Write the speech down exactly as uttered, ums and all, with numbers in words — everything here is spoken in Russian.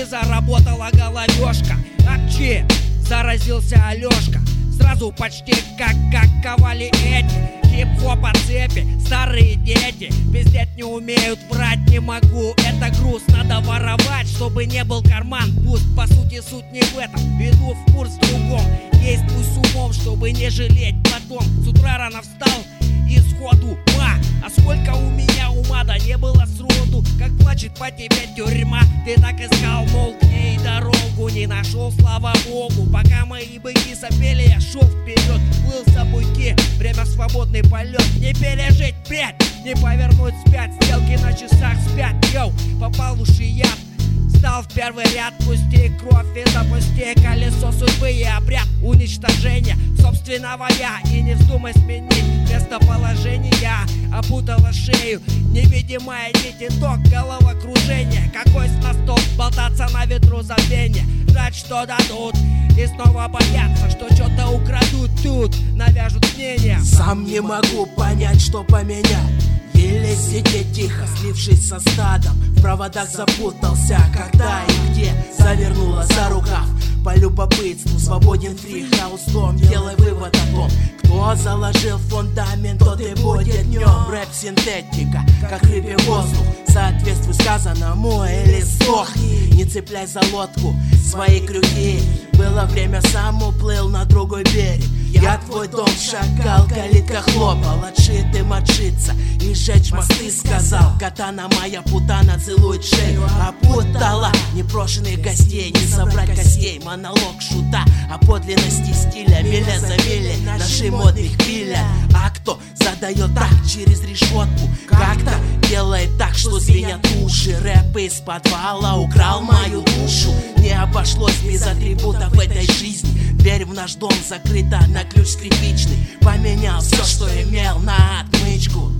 заработала головешка. От че заразился Алешка. Сразу почти как каковали эти хип-хопа цепи. Старые дети пиздеть не умеют, врать не могу. Это груз, надо воровать, чтобы не был карман пуст. По сути суть не в этом, веду в курс в другом. Действуй с умом, чтобы не жалеть потом. С утра рано встал и сходу ма. А сколько у меня ума, да не было сроду. Как плачет по тебе тюрьма. Ты так искал, мол, к ней дорогу не нашел, слава богу. Пока мои быки сопели, я шел вперед. Плыл с собойки, время в свободный полет. Не пережить пять, не повернуть вспять. Стрелки на часах спят, йоу, попал в уши яд. Стал в первый ряд, пусти кровь и запусти колесо судьбы и обряд уничтожения собственного я. И не вздумай сменить местоположение. Опутала шею невидимая нить, итог головокружения. Какой с нас толк болтаться на ветру забвения? Ждать, что дадут, и снова бояться, что что-то украдут тут, навяжут мнение. Сам не могу понять, что поменять. Еле сидеть тихо, слившись со стадом. В проводах запутался, когда и где. Завернула за рукав, по любопытству свободен фри-хаустом. Делай вывод о том, кто заложил фундамент, тот и будет днем. Рэп-синтетика, как рыбе воздух. Соответствуй сказанному или сдохни. Не цепляй за лодку свои крюки. Было время, сам уплыл на другой берег. Я твой дом шагал, калитка хлопал. Отшитым отшиться и сжечь мосты сказал. Катана моя путана целует шею. Опутала непрошенных гостей, не собрать костей. Монолог шута о подлинности стиля. Миля за милей наши модных пиля. А кто задает так через решетку? Как-то делает так, что звенят уши. Рэп из подвала украл мою душу. Не обошлось без атрибутов этой жизни. Дверь в наш дом закрыта на ключ скрипичный. Поменял все, что имел, на отмычку.